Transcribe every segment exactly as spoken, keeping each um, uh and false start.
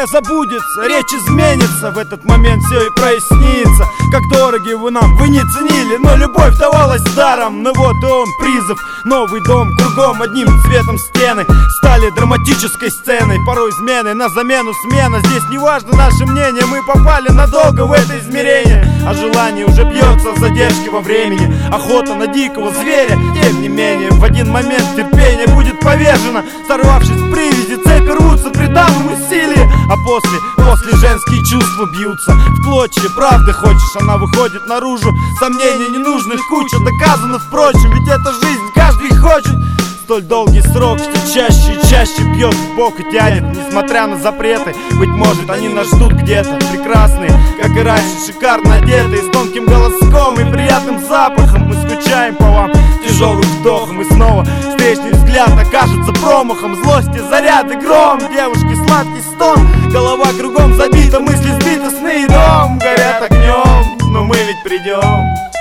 все забудется, речь изменится. В этот момент все и прояснится. Как дороги вы нам, вы не ценили, но любовь давалась даром. Ну вот и он, призыв, новый дом, кругом одним цветом стены стали драматической сценой, порой изменой на замену смена. Здесь не важно наше мнение, мы попали надолго в это измерение. А желание уже бьется в задержке во времени. Охота на дикого зверя, тем не менее в один момент терпение будет повержено. Сорвавшись с привязи, цепи рвутся при данном усилии. А после, после женские чувства бьются в клочья. Правды хочешь, она выходит наружу. Сомнений ненужных куча, доказано впрочем. Ведь это жизнь, каждый хочет. Столь долгий срок все чаще и чаще бьет в бок и тянет. Несмотря на запреты, быть может они нас ждут где-то. Прекрасные, как и раньше, шикарно одетые, с тонким голоском и приятным запахом. Мы скучаем по вам тяжелым вдохом. И снова встречный взгляд окажется промахом. Злости, заряд и гром, девушки сладкий стон. Голова кругом забита, мысли сбиты, сны и дом горят огнем, но мы ведь придем.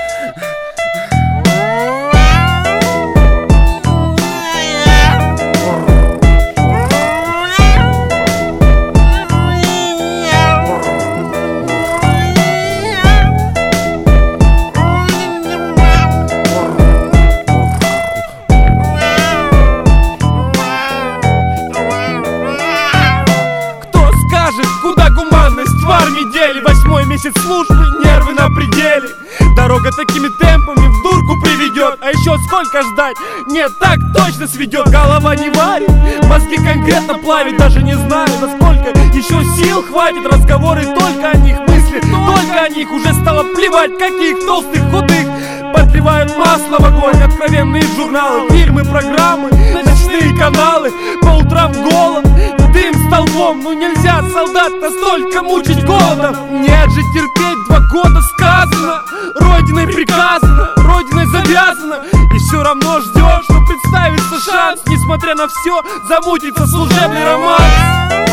Куда гуманность в армии дели? Восьмой месяц службы, нервы на пределе. Дорога такими темпами в дурку приведет. А еще сколько ждать? Нет, так точно сведет. Голова не варит, мозги конкретно плавит. Даже не знаю, насколько еще сил хватит. Разговоры только о них, мысли только о них. Уже стало плевать, каких толстых, худых. Подливают масло в огонь откровенные журналы, фильмы, программы, ночные каналы. По утрам голод, дым столбом. Ну нельзя, солдат, настолько мучить голодом. Нет же, терпеть два года сказано. Родиной приказано, родиной завязано. И все равно ждешь, что представится шанс. Несмотря на все, замутится служебный роман.